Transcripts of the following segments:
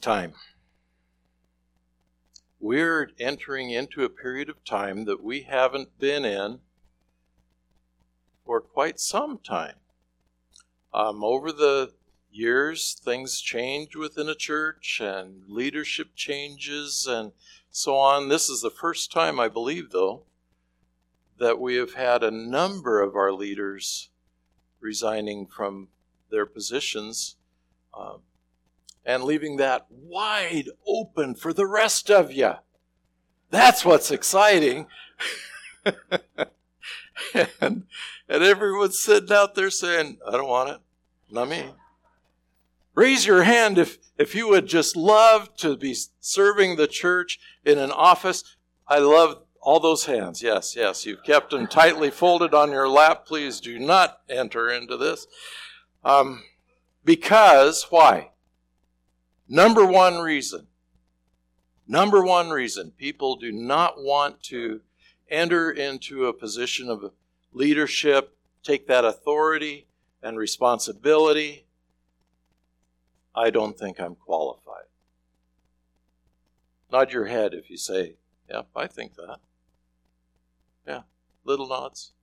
Time. We're entering into a period of time that we haven't been in for quite some time. Over the years, things change within a church and leadership changes and so on. This is the first time, I believe, though, that we have had a number of our leaders resigning from their positions and leaving that wide open for the rest of you. That's what's exciting. and everyone's sitting out there saying, I don't want it. Not me. Raise your hand if you would just love to be serving the church in an office. I love all those hands. Yes. You've kept them tightly folded on your lap. Please do not enter into this. Because, why? Number one reason, people do not want to enter into a position of leadership, take that authority and responsibility. I don't think I'm qualified. Nod your head if you say, yep, I think that. Yeah, little nods.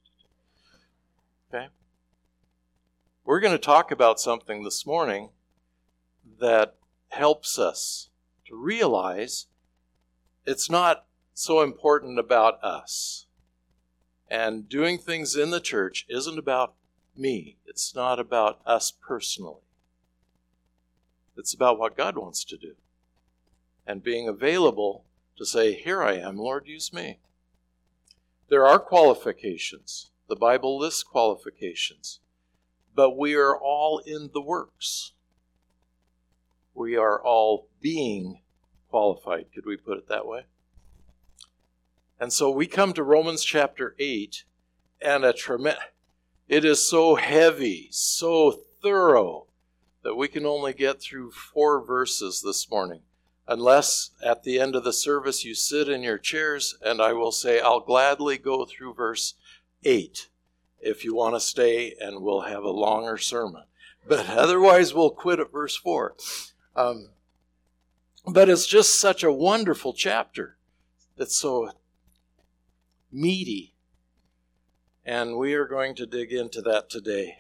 Okay. We're going to talk about something this morning that helps us to realize it's not so important about us. And doing things in the church isn't about me. It's not about us personally. It's about what God wants to do. And being available to say, here I am, Lord, use me. There are qualifications. The Bible lists qualifications. But we are all in the works. We are all being qualified. Could we put it that way? And so we come to Romans chapter 8, and it is so heavy, so thorough, that we can only get through 4 verses this morning. Unless at the end of the service you sit in your chairs, and I will say, I'll gladly go through verse 8 if you want to stay, and we'll have a longer sermon. But otherwise, we'll quit at verse 4. But it's just such a wonderful chapter. It's so meaty. And we are going to dig into that today.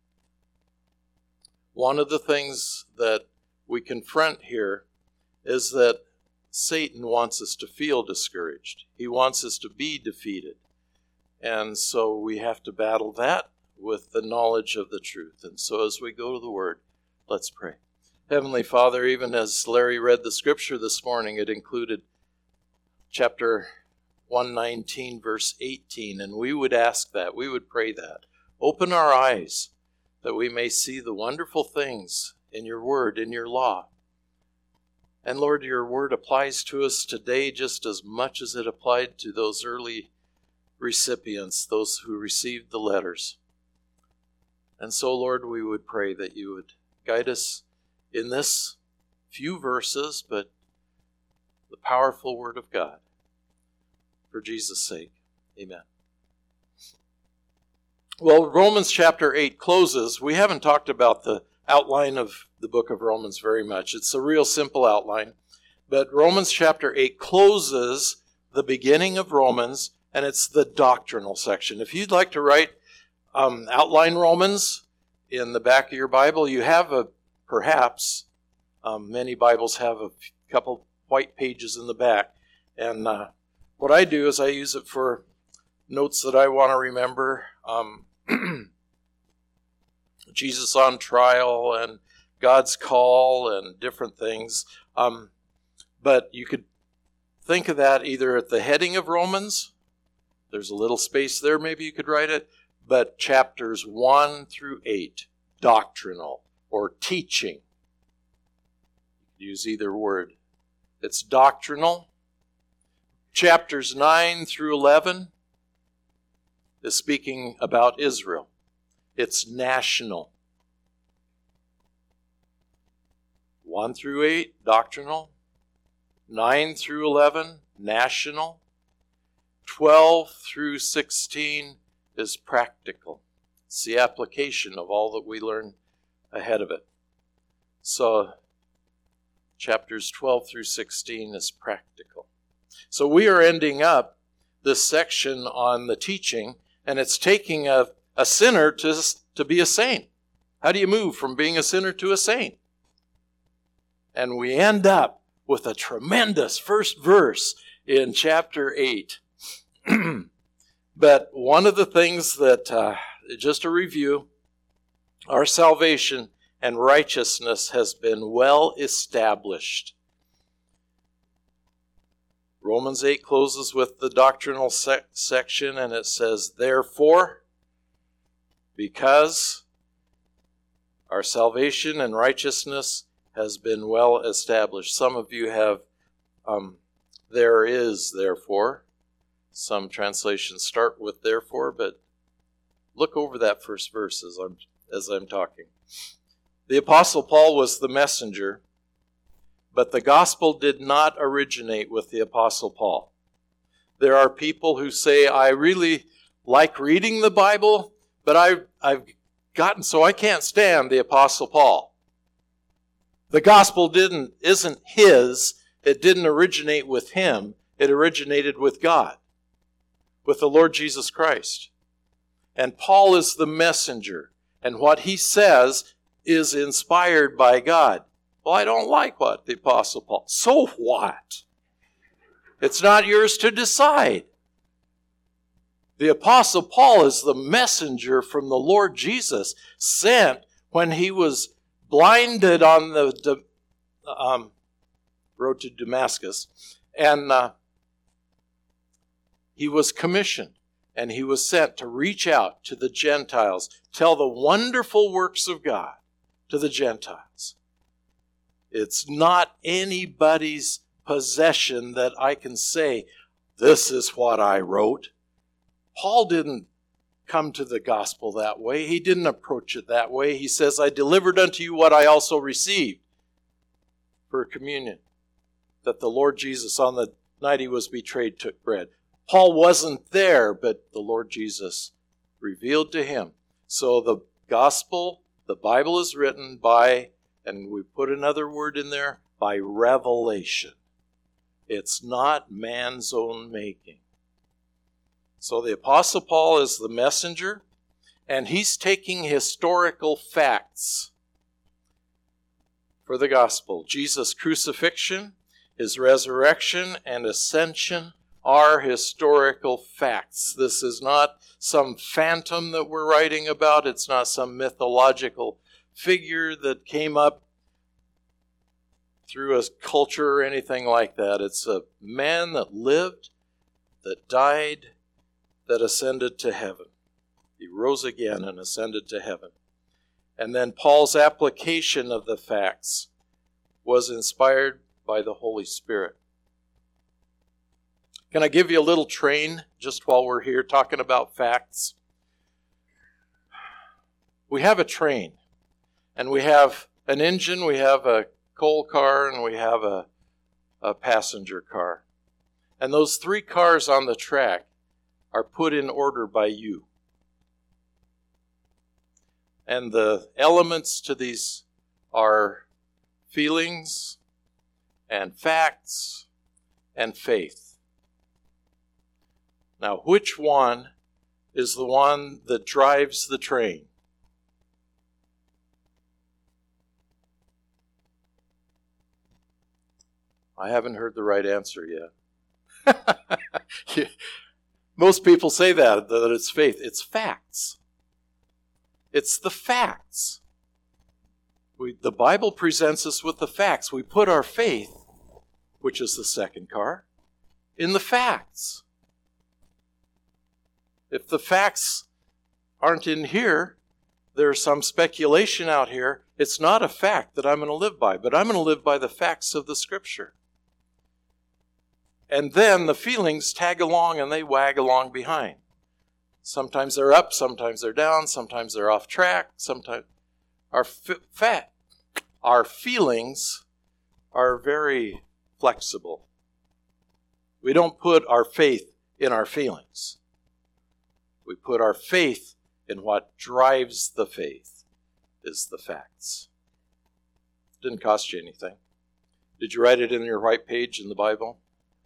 One of the things that we confront here is that Satan wants us to feel discouraged. He wants us to be defeated. And so we have to battle that with the knowledge of the truth. And so as we go to the Word, let's pray. Heavenly Father, even as Larry read the scripture this morning, it included chapter 119, verse 18. And we would ask that, we would pray that. Open our eyes that we may see the wonderful things in your Word, in your law. And Lord, your Word applies to us today just as much as it applied to those early recipients, those who received the letters. And so, Lord, we would pray that you would guide us in this few verses, but the powerful Word of God. For Jesus' sake, amen. Well, Romans chapter 8 closes. We haven't talked about the outline of the book of Romans very much. It's a real simple outline. But Romans chapter 8 closes the beginning of Romans, and it's the doctrinal section. If you'd like to write outline Romans in the back of your Bible, you have perhaps many Bibles have a couple white pages in the back. And what I do is I use it for notes that I want to remember. Jesus on trial and God's call and different things. But you could think of that either at the heading of Romans. There's a little space there, maybe you could write it. But chapters 1 through 8, doctrinal or teaching. Use either word. It's doctrinal. Chapters 9 through 11 is speaking about Israel. It's national. 1 through 8, doctrinal. 9 through 11, national. 12 through 16 is practical. It's the application of all that we learn ahead of it. So, chapters 12 through 16 is practical. So we are ending up this section on the teaching, and it's taking a sinner to be a saint. How do you move from being a sinner to a saint? And we end up with a tremendous first verse in chapter 8. But one of the things that, just a review, our salvation and righteousness has been well established. Romans 8 closes with the doctrinal section, and it says, therefore, because our salvation and righteousness has been well established. Some of you have, there is therefore. Some translations start with therefore, but look over that first verse as I'm talking. The Apostle Paul was the messenger, but the gospel did not originate with the Apostle Paul. There are people who say, I really like reading the Bible, but I've gotten so I can't stand the Apostle Paul. The gospel isn't his. It didn't originate with him. It originated with God, with the Lord Jesus Christ. And Paul is the messenger, and what he says is inspired by God. Well, I don't like what the Apostle Paul. So what? It's not yours to decide. The Apostle Paul is the messenger from the Lord Jesus, sent when he was blinded on the road to Damascus, and he was commissioned, and he was sent to reach out to the Gentiles, tell the wonderful works of God to the Gentiles. It's not anybody's possession that I can say, this is what I wrote. Paul didn't come to the gospel that way. He didn't approach it that way. He says, I delivered unto you what I also received for communion. That the Lord Jesus, on the night he was betrayed, took bread. Paul wasn't there, but the Lord Jesus revealed to him. So the gospel, the Bible is written by, and we put another word in there, by revelation. It's not man's own making. So the Apostle Paul is the messenger, and he's taking historical facts for the gospel. Jesus' crucifixion, his resurrection, and ascension are historical facts. This is not some phantom that we're writing about. It's not some mythological figure that came up through a culture or anything like that. It's a man that lived, that died, that ascended to heaven. He rose again and ascended to heaven. And then Paul's application of the facts was inspired by the Holy Spirit. Can I give you a little train just while we're here talking about facts? We have a train, and we have an engine, we have a coal car, and we have a passenger car. And those three cars on the track are put in order by you. And the elements to these are feelings and facts and faith. Now, which one is the one that drives the train? I haven't heard the right answer yet. Most people say that it's faith. It's facts. It's the facts. The Bible presents us with the facts. We put our faith, which is the second car, in the facts. If the facts aren't in here, there's some speculation out here. It's not a fact that I'm going to live by, but I'm going to live by the facts of the Scripture. And then the feelings tag along and they wag along behind. Sometimes they're up, sometimes they're down, sometimes they're off track, sometimes our feelings are very flexible. We don't put our faith in our feelings. We put our faith in what drives the faith, is the facts. Didn't cost you anything. Did you write it in your white page in the Bible?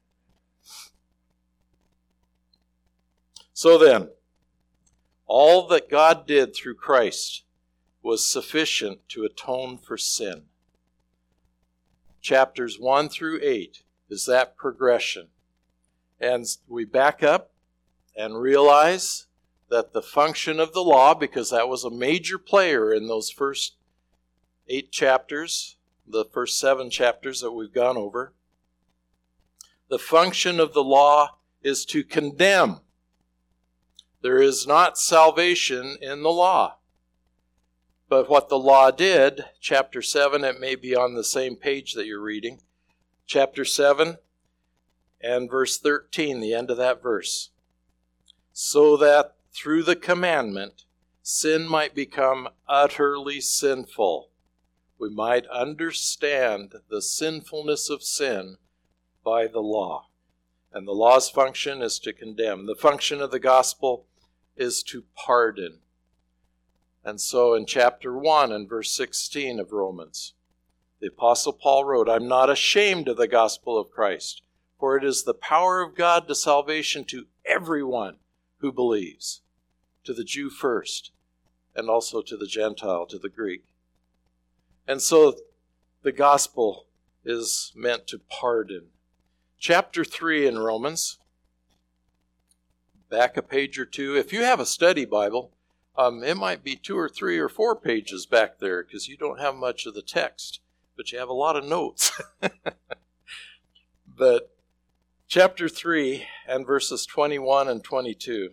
So then, all that God did through Christ was sufficient to atone for sin. Chapters 1 through 8 is that progression. And we back up and realize that the function of the law, because that was a major player in those first 8 chapters, the first 7 chapters that we've gone over, the function of the law is to condemn. There is not salvation in the law. But what the law did, chapter 7, it may be on the same page that you're reading, chapter 7 and verse 13, the end of that verse. So that through the commandment, sin might become utterly sinful. We might understand the sinfulness of sin by the law. And the law's function is to condemn. The function of the gospel is to pardon. And so in chapter 1 and verse 16 of Romans, the Apostle Paul wrote, I'm not ashamed of the gospel of Christ, for it is the power of God to salvation to everyone who believes, to the Jew first, and also to the Gentile, to the Greek. And so the gospel is meant to pardon. Chapter 3 in Romans, back a page or two. If you have a study Bible, it might be 2 or 3 or 4 pages back there because you don't have much of the text, but you have a lot of notes. But chapter 3 and verses 21 and 22.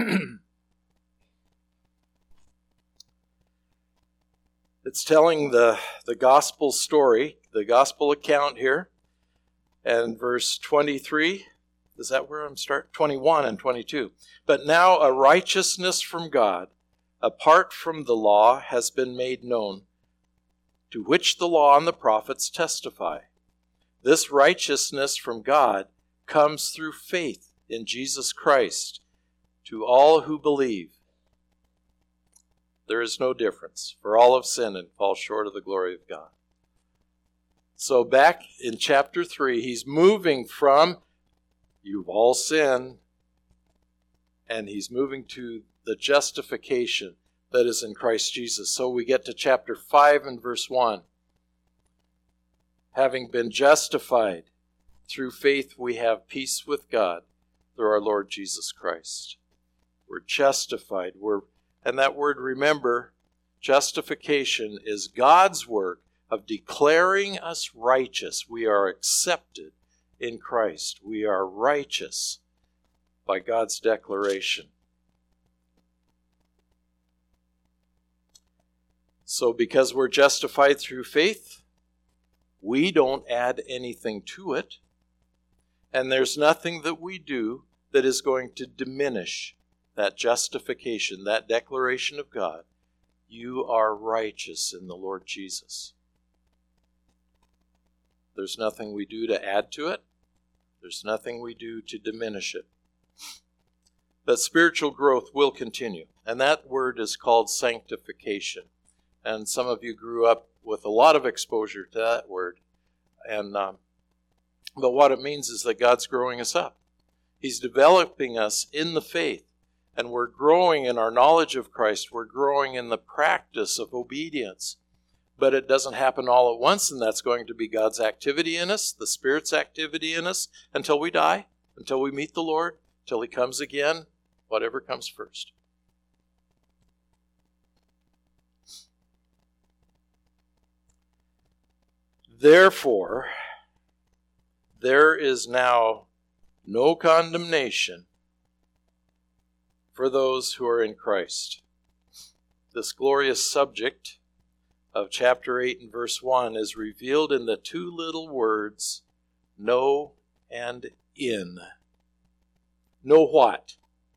It's telling the gospel story, the gospel account here. And verse 23, is that where I'm starting? 21 and 22. But now a righteousness from God, apart from the law, has been made known, to which the law and the prophets testify. This righteousness from God comes through faith in Jesus Christ to all who believe. There is no difference, for all have sinned and fall short of the glory of God. So back in chapter 3, he's moving from, you've all sinned, and he's moving to the justification that is in Christ Jesus. So we get to chapter 5 and verse 1. Having been justified through faith, we have peace with God through our Lord Jesus Christ. We're justified. And that word, remember, justification is God's work of declaring us righteous. We are accepted in Christ. We are righteous by God's declaration. So because we're justified through faith, we don't add anything to it. And there's nothing that we do that is going to diminish that justification, that declaration of God. You are righteous in the Lord Jesus. There's nothing we do to add to it. There's nothing we do to diminish it. But spiritual growth will continue. And that word is called sanctification. And some of you grew up with a lot of exposure to that word. But what it means is that God's growing us up. He's developing us in the faith. And we're growing in our knowledge of Christ. We're growing in the practice of obedience. But it doesn't happen all at once, and that's going to be God's activity in us, the Spirit's activity in us, until we die, until we meet the Lord, till He comes again, whatever comes first. Therefore, there is now no condemnation for those who are in Christ. This glorious subject of chapter 8 and verse 1 is revealed in the 2 little words, no and in. No what?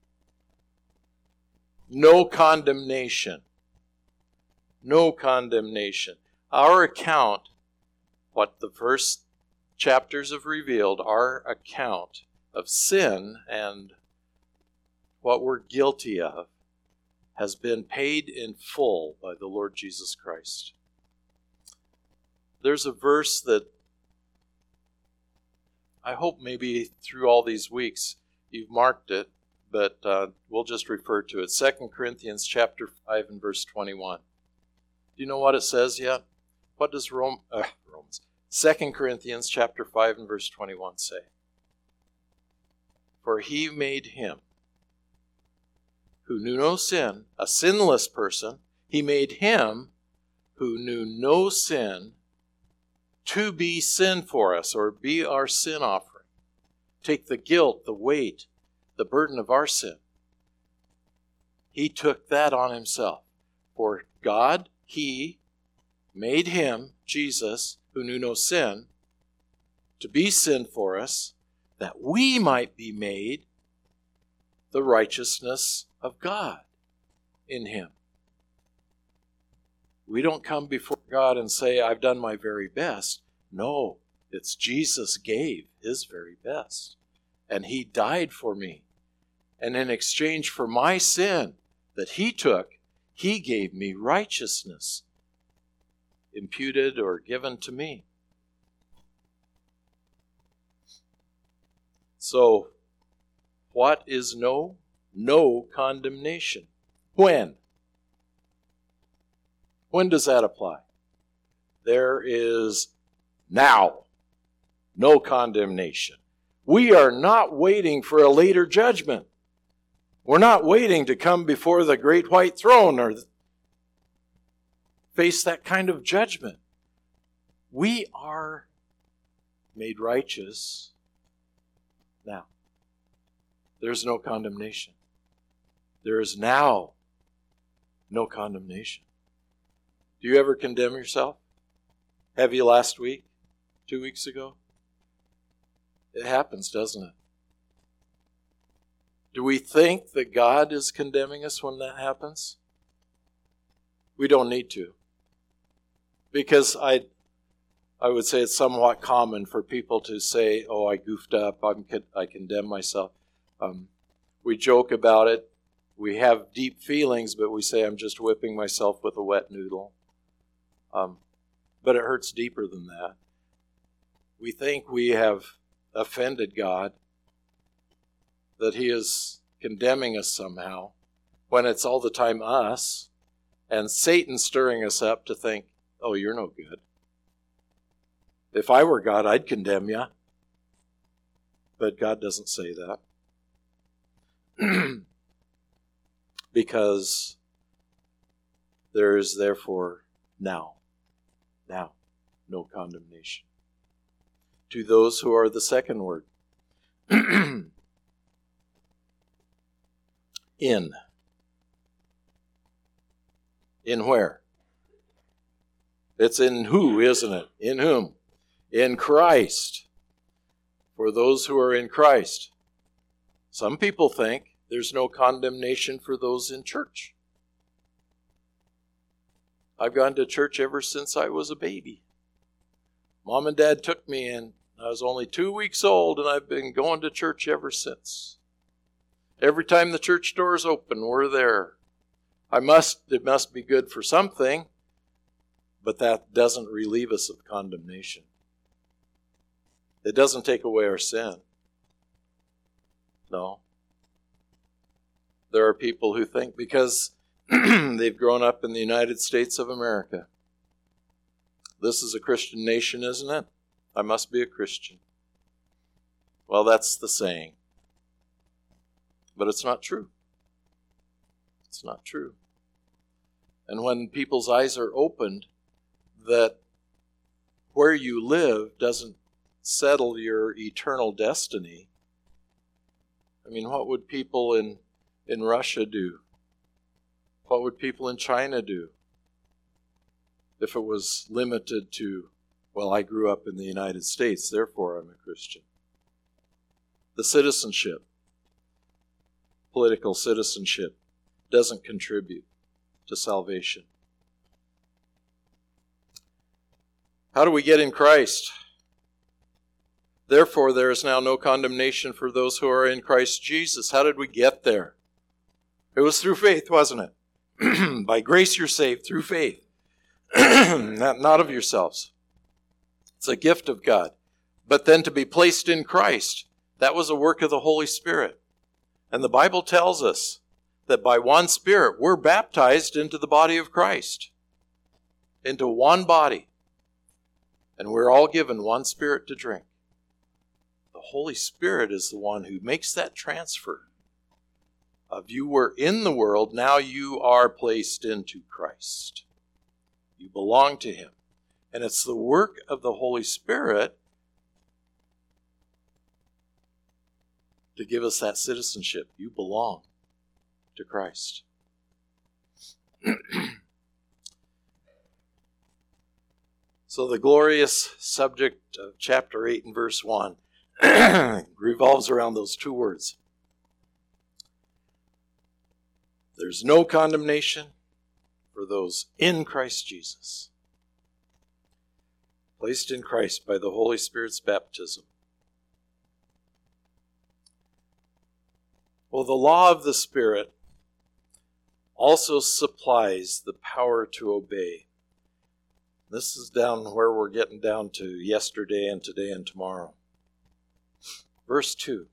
No condemnation. No condemnation. Our account, what the first chapters have revealed, our account of sin and what we're guilty of, has been paid in full by the Lord Jesus Christ. There's a verse that I hope maybe through all these weeks you've marked it, but we'll just refer to it. 2 Corinthians chapter 5 and verse 21. Do you know what it says yet? What does Romans 2 Corinthians chapter 5 and verse 21 say? For he made him who knew no sin, a sinless person, he made him who knew no sin to be sin for us, or be our sin offering. Take the guilt, the weight, the burden of our sin. He took that on himself. For God, he made him, Jesus, who knew no sin, to be sin for us, that we might be made the righteousness of God in him. We don't come before God and say, I've done my very best. No, it's Jesus gave his very best. And he died for me. And in exchange for my sin that he took, he gave me righteousness, imputed or given to me. So, what is no? No condemnation. When? When does that apply? There is now no condemnation. We are not waiting for a later judgment. We're not waiting to come before the great white throne or face that kind of judgment. We are made righteous now. There's no condemnation. There is now no condemnation. Do you ever condemn yourself? Have you last week? 2 weeks ago? It happens, doesn't it? Do we think that God is condemning us when that happens? We don't need to. Because I would say it's somewhat common for people to say, oh, I goofed up, I condemn myself. We joke about it. We have deep feelings, but we say, I'm just whipping myself with a wet noodle. But it hurts deeper than that. We think we have offended God, that he is condemning us somehow, when it's all the time us, and Satan stirring us up to think, oh, you're no good. If I were God, I'd condemn you. But God doesn't say that. Because there is therefore now, no condemnation. To those who are the second word. In. In where? It's in who, isn't it? In whom? In Christ. For those who are in Christ. Some people think there's no condemnation for those in church. I've gone to church ever since I was a baby. Mom and Dad took me in. I was only 2 weeks old, and I've been going to church ever since. Every time the church doors open, we're there. It must be good for something, but that doesn't relieve us of condemnation. It doesn't take away our sin. No. There are people who think because they've grown up in the United States of America, this is a Christian nation, isn't it? I must be a Christian. Well, that's the saying. But it's not true. It's not true. And when people's eyes are opened that where you live doesn't settle your eternal destiny, I mean, what would people in Russia do? What would people in China do if it was limited to, well, I grew up in the United States, therefore I'm a Christian? The citizenship, political citizenship, doesn't contribute to salvation. How do we get in Christ? Therefore, there is now no condemnation for those who are in Christ Jesus. How did we get there? It was through faith, wasn't it? By grace you're saved through faith. Not of yourselves. It's a gift of God. But then to be placed in Christ, that was a work of the Holy Spirit. And the Bible tells us that by one Spirit we're baptized into the body of Christ, into one body. And we're all given one Spirit to drink. The Holy Spirit is the one who makes that transfer of you were in the world, now you are placed into Christ. You belong to Him. And it's the work of the Holy Spirit to give us that citizenship. You belong to Christ. So the glorious subject of chapter 8 and verse 1 revolves around those two words. There's no condemnation for those in Christ Jesus, placed in Christ by the Holy Spirit's baptism. Well, the law of the Spirit also supplies the power to obey. This is down where we're getting down to yesterday and today and tomorrow. Verse 2.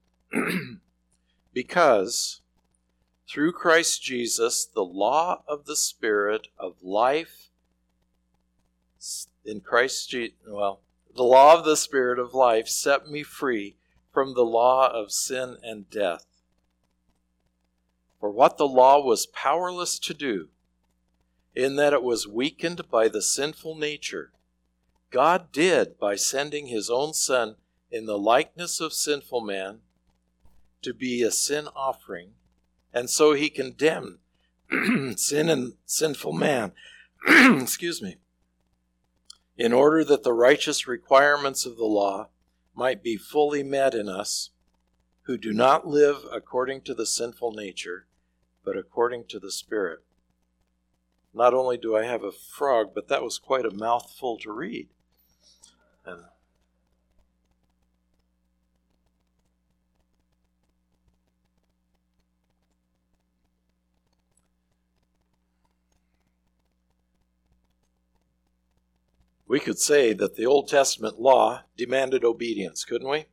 Because through Christ Jesus, the law of the Spirit of life in Christ Jesus, the law of the Spirit of life set me free from the law of sin and death. For what the law was powerless to do, in that it was weakened by the sinful nature, God did by sending His own Son in the likeness of sinful man to be a sin offering, and so He condemned sin and sinful man, excuse me, in order that the righteous requirements of the law might be fully met in us, who do not live according to the sinful nature, but according to the Spirit. Not only do I have a frog, but that was quite a mouthful to read. We could say that the Old Testament law demanded obedience, couldn't we?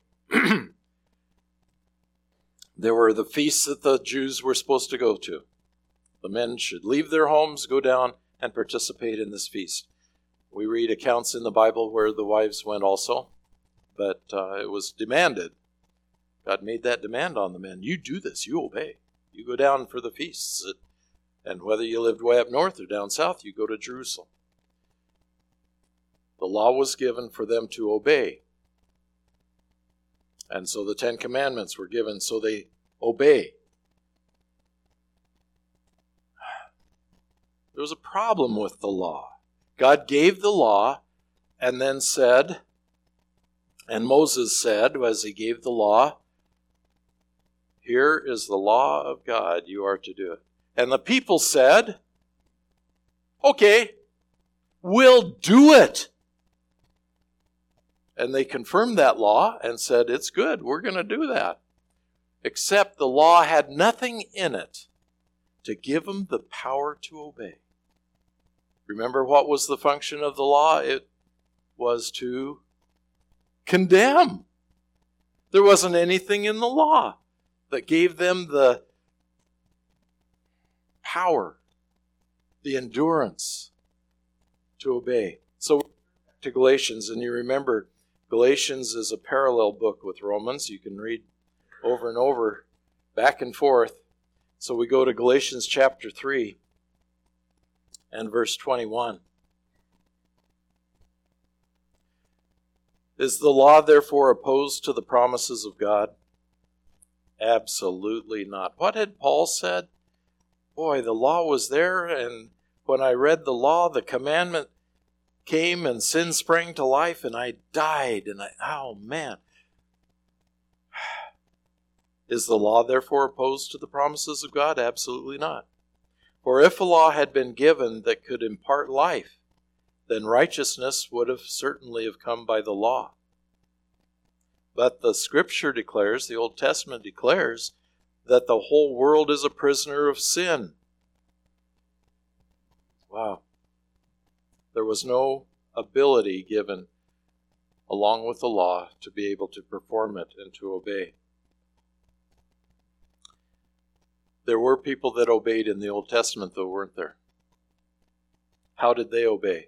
There were the feasts that the Jews were supposed to go to. The men should leave their homes, go down, and participate in this feast. We read accounts in the Bible where the wives went also, but it was demanded. God made that demand on the men. You do this, you obey. You go down for the feasts. And whether you lived way up north or down south, you go to Jerusalem. The law was given for them to obey. And so the 10 Commandments were given so they obey. There was a problem with the law. God gave the law and then said, and Moses said as he gave the law, here is the law of God, you are to do it. And the people said, okay, we'll do it. And they confirmed that law and said, it's good, we're going to do that. Except the law had nothing in it to give them the power to obey. Remember what was the function of the law? It was to condemn. There wasn't anything in the law that gave them the power, the endurance to obey. So to Galatians, and you remember Galatians is a parallel book with Romans. You can read over and over, back and forth. So we go to Galatians chapter 3 and verse 21. Is the law therefore opposed to the promises of God? Absolutely not. What had Paul said? Boy, the law was there, and when I read the law, the commandment came and sin sprang to life and I died. And oh man. Is the law therefore opposed to the promises of God? Absolutely not. For if a law had been given that could impart life, then righteousness would have certainly have come by the law. But the Scripture declares, the Old Testament declares, that the whole world is a prisoner of sin. Wow. There was no ability given along with the law to be able to perform it and to obey. There were people that obeyed in the Old Testament, though, weren't there? How did they obey?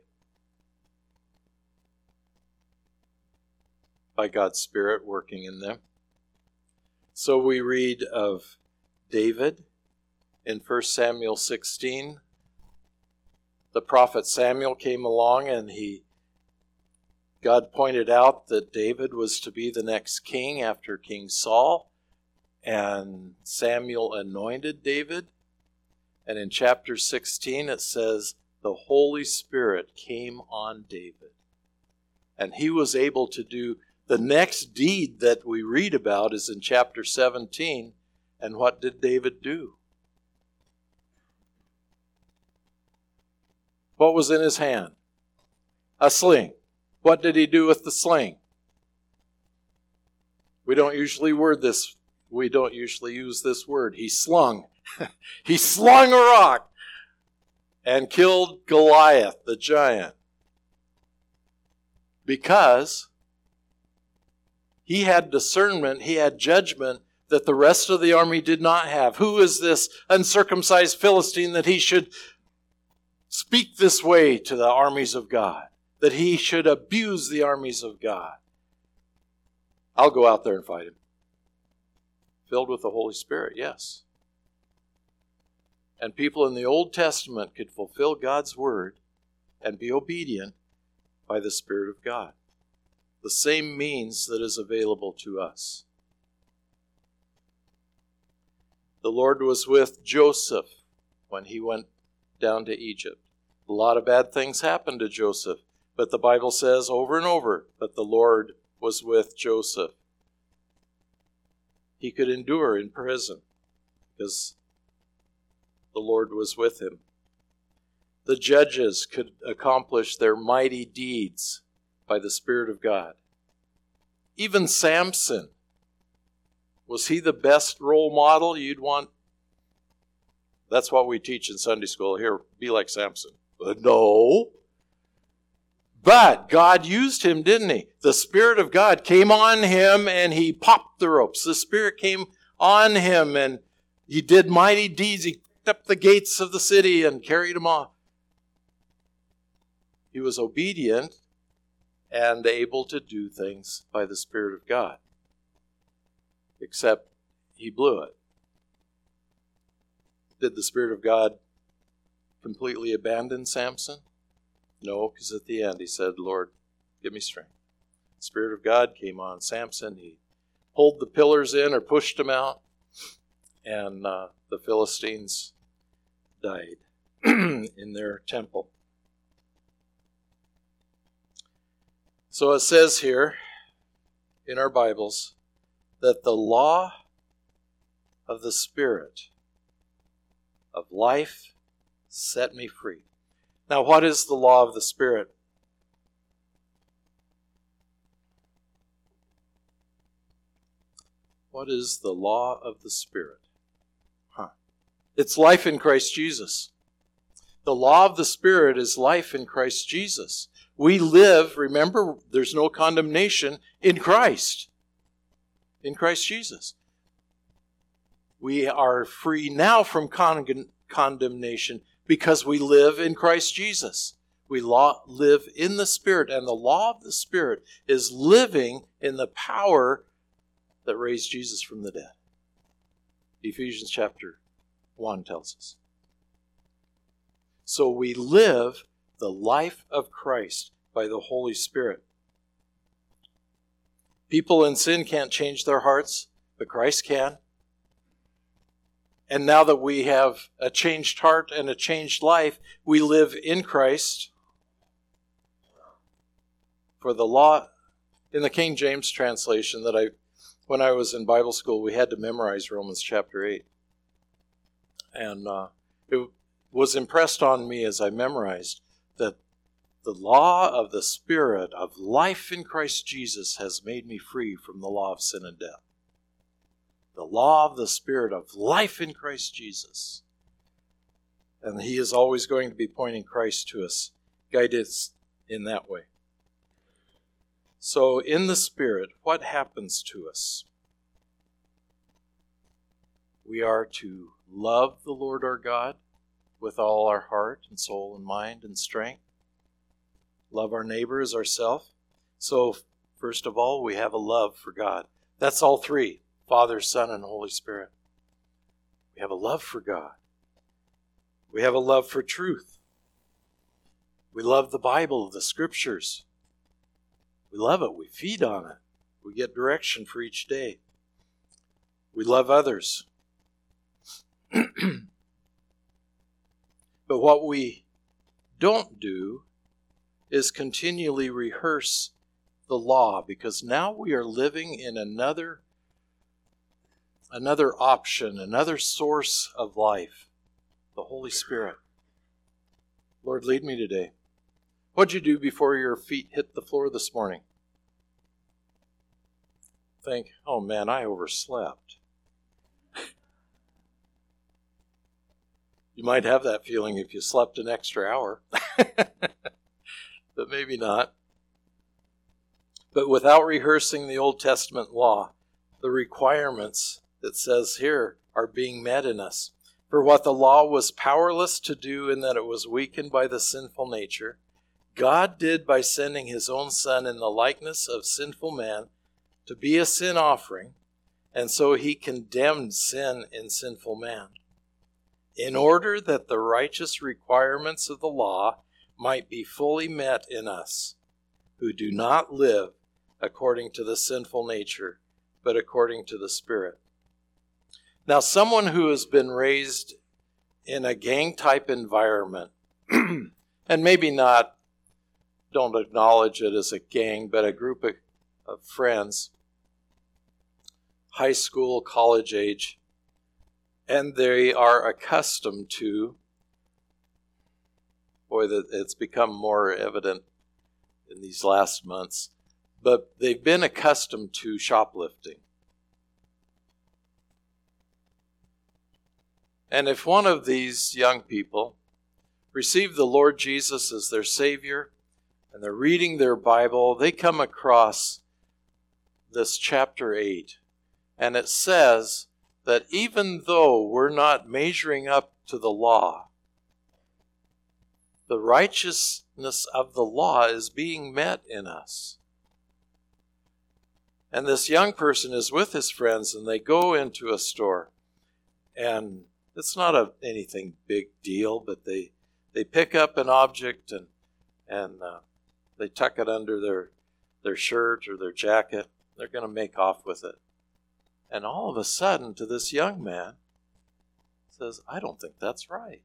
By God's Spirit working in them. So we read of David in 1 Samuel 16. The prophet Samuel came along and God pointed out that David was to be the next king after King Saul. And Samuel anointed David. And in chapter 16 it says, the Holy Spirit came on David. And he was able to do the next deed that we read about is in chapter 17. And what did David do? What was in his hand? A sling. What did he do with the sling? We don't usually use this word. He slung. He slung a rock and killed Goliath, the giant. Because he had discernment, he had judgment that the rest of the army did not have. Who is this uncircumcised Philistine that he should speak this way to the armies of God? That he should abuse the armies of God? I'll go out there and fight him. Filled with the Holy Spirit, yes. And people in the Old Testament could fulfill God's word and be obedient by the Spirit of God. The same means that is available to us. The Lord was with Joseph when he went down to Egypt. A lot of bad things happened to Joseph, but the Bible says over and over that the Lord was with Joseph. He could endure in prison because the Lord was with him. The judges could accomplish their mighty deeds by the Spirit of God. Even Samson, was he the best role model you'd want? That's what we teach in Sunday school. Here, be like Samson. No. But God used him, didn't he? The Spirit of God came on him and he popped the ropes. The Spirit came on him and he did mighty deeds. He picked up the gates of the city and carried them off. He was obedient and able to do things by the Spirit of God. Except he blew it. Did the Spirit of God completely abandon Samson? No, because at the end he said, Lord, give me strength. The Spirit of God came on Samson. He pulled the pillars in or pushed them out, and the Philistines died in their temple. So it says here in our Bibles that the law of the Spirit of life set me free. Now, what is the law of the Spirit? What is the law of the Spirit? It's life in Christ Jesus. The law of the Spirit is life in Christ Jesus. We live, remember, there's no condemnation in Christ. In Christ Jesus. We are free now from condemnation because we live in Christ Jesus. We live in the Spirit, and the law of the Spirit is living in the power that raised Jesus from the dead. Ephesians chapter 1 tells us. So we live the life of Christ by the Holy Spirit. People in sin can't change their hearts, but Christ can. And now that we have a changed heart and a changed life, we live in Christ. For the law, in the King James translation when I was in Bible school, we had to memorize Romans chapter 8. And it was impressed on me as I memorized that the law of the Spirit of life in Christ Jesus has made me free from the law of sin and death. The law of the Spirit of life in Christ Jesus. And He is always going to be pointing Christ to us, guide us in that way. So in the Spirit, what happens to us? We are to love the Lord our God with all our heart and soul and mind and strength. Love our neighbor as ourselves. So first of all, we have a love for God. That's all three: Father, Son, and Holy Spirit. We have a love for God. We have a love for truth. We love the Bible, the Scriptures. We love it. We feed on it. We get direction for each day. We love others. But what we don't do is continually rehearse the law, because now we are living in another option, another source of life, the Holy Spirit. Lord, lead me today. What'd you do before your feet hit the floor this morning? Think, oh man, I overslept. You might have that feeling if you slept an extra hour, but maybe not. But without rehearsing the Old Testament law, the requirements that says here are being met in us. For what the law was powerless to do in that it was weakened by the sinful nature, God did by sending his own Son in the likeness of sinful man to be a sin offering, and so he condemned sin in sinful man, in order that the righteous requirements of the law might be fully met in us, who do not live according to the sinful nature, but according to the Spirit. Now, someone who has been raised in a gang-type environment, and maybe don't acknowledge it as a gang, but a group of friends, high school, college age, and they are accustomed to, it's become more evident in these last months, but they've been accustomed to shoplifting. And if one of these young people receive the Lord Jesus as their Savior, and they're reading their Bible, they come across this chapter 8, and it says that even though we're not measuring up to the law, the righteousness of the law is being met in us. And this young person is with his friends, and they go into a store, and it's not anything big deal, but they pick up an object and they tuck it under their shirt or their jacket. They're going to make off with it. And all of a sudden, to this young man, says, I don't think that's right.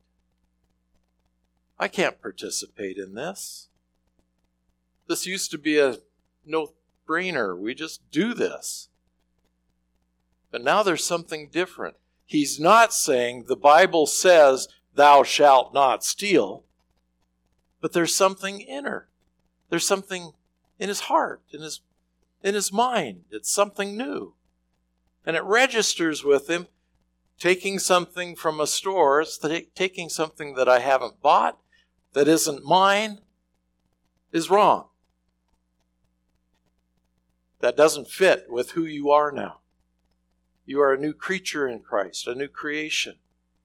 I can't participate in this. This used to be a no-brainer. We just do this. But now there's something different. He's not saying the Bible says, thou shalt not steal, but there's something inner. There's something in his heart, in his mind. It's something new. And it registers with him. Taking something from a store, taking something that I haven't bought, that isn't mine, is wrong. That doesn't fit with who you are now. You are a new creature in Christ, a new creation.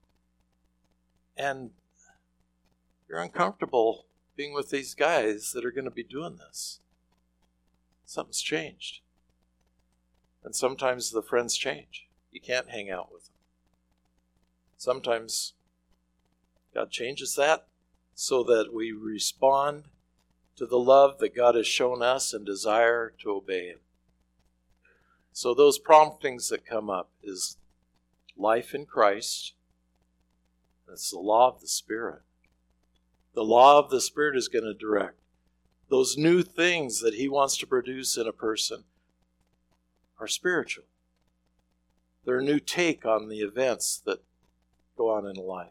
And you're uncomfortable being with these guys that are going to be doing this. Something's changed. And sometimes the friends change. You can't hang out with them. Sometimes God changes that so that we respond to the love that God has shown us and desire to obey Him. So those promptings that come up is life in Christ. It's the law of the Spirit. The law of the Spirit is going to direct. Those new things that He wants to produce in a person are spiritual. They're a new take on the events that go on in a life.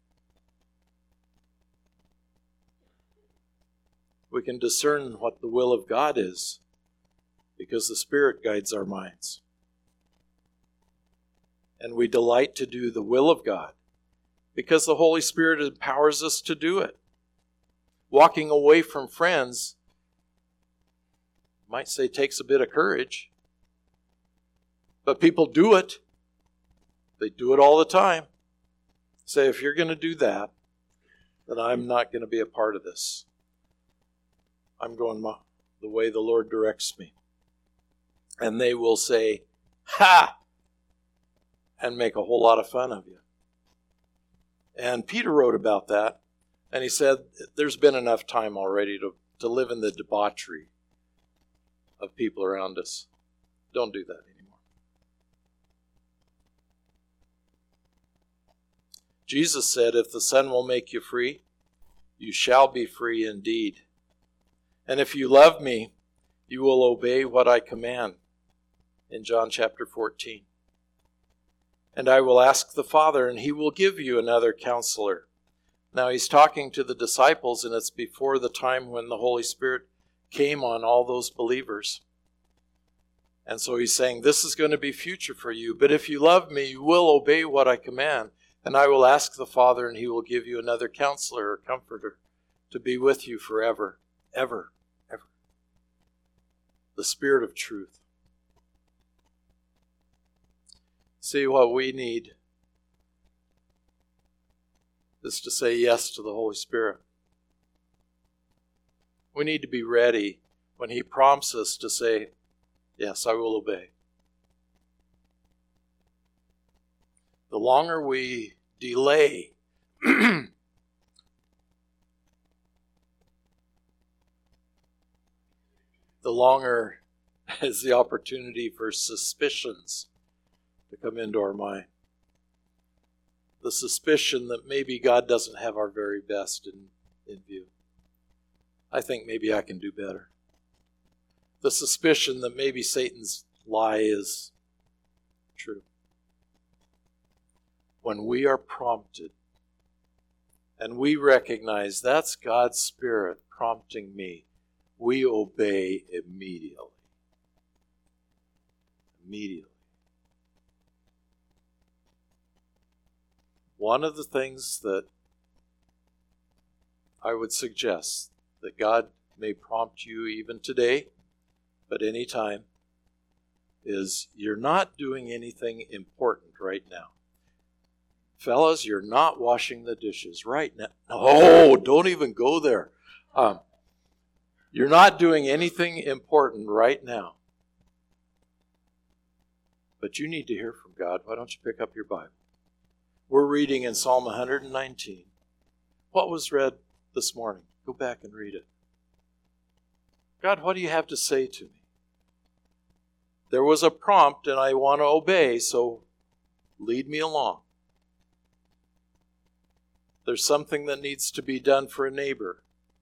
We can discern what the will of God is because the Spirit guides our minds. And we delight to do the will of God because the Holy Spirit empowers us to do it. Walking away from friends Might say takes a bit of courage. But people do it. They do it all the time. Say, if you're going to do that, then I'm not going to be a part of this. I'm going the way the Lord directs me. And they will say, ha! And make a whole lot of fun of you. And Peter wrote about that. And he said, there's been enough time already to live in the debauchery of people around us. Don't do that anymore. Jesus said, if the Son will make you free, you shall be free indeed. And if you love me, you will obey what I command. In John chapter 14. And I will ask the Father, and he will give you another counselor. Now he's talking to the disciples, and it's before the time when the Holy Spirit came on all those believers. And so he's saying, this is going to be future for you. But if you love me, you will obey what I command. And I will ask the Father, and he will give you another counselor or comforter to be with you forever, ever, ever. The Spirit of truth. See, what we need is to say yes to the Holy Spirit. We need to be ready when he prompts us to say, yes, I will obey. The longer we delay, the longer is the opportunity for suspicions to come into our mind. The suspicion that maybe God doesn't have our very best in view. I think maybe I can do better. The suspicion that maybe Satan's lie is true. When we are prompted and we recognize that's God's Spirit prompting me, we obey immediately. Immediately. One of the things that I would suggest that God may prompt you even today, but any time, is you're not doing anything important right now. Fellas, you're not washing the dishes right now. Oh, don't even go there. You're not doing anything important right now. But you need to hear from God. Why don't you pick up your Bible? We're reading in Psalm 119. What was read this morning? Go back and read it. God, what do you have to say to me? There was a prompt and I want to obey, so lead me along. There's something that needs to be done for a neighbor.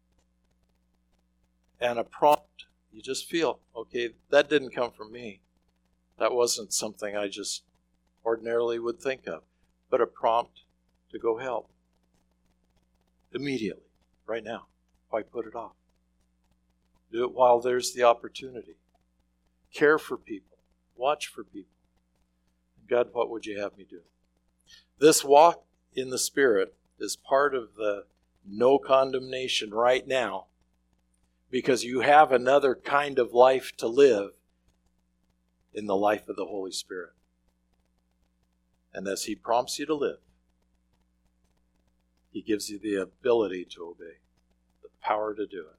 And a prompt, you just feel, okay, that didn't come from me. That wasn't something I just ordinarily would think of. But a prompt to go help. Immediately, right now. Why put it off? Do it while there's the opportunity. Care for people. Watch for people. God, what would you have me do? This walk in the Spirit is part of the no condemnation right now, because you have another kind of life to live in the life of the Holy Spirit. And as he prompts you to live, he gives you the ability to obey, the power to do it.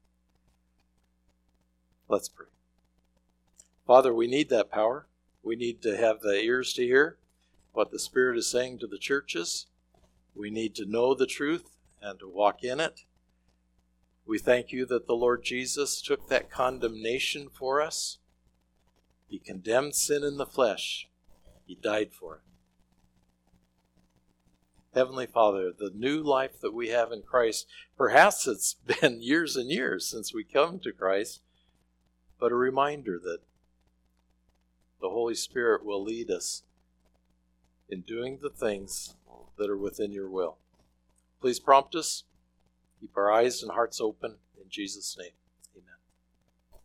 Let's pray. Father, we need that power. We need to have the ears to hear what the Spirit is saying to the churches. We need to know the truth and to walk in it. We thank you that the Lord Jesus took that condemnation for us. He condemned sin in the flesh. He died for it. Heavenly Father, the new life that we have in Christ, perhaps it's been years and years since we come to Christ, but a reminder that the Holy Spirit will lead us in doing the things that are within your will. Please prompt us. Keep our eyes and hearts open in Jesus' name.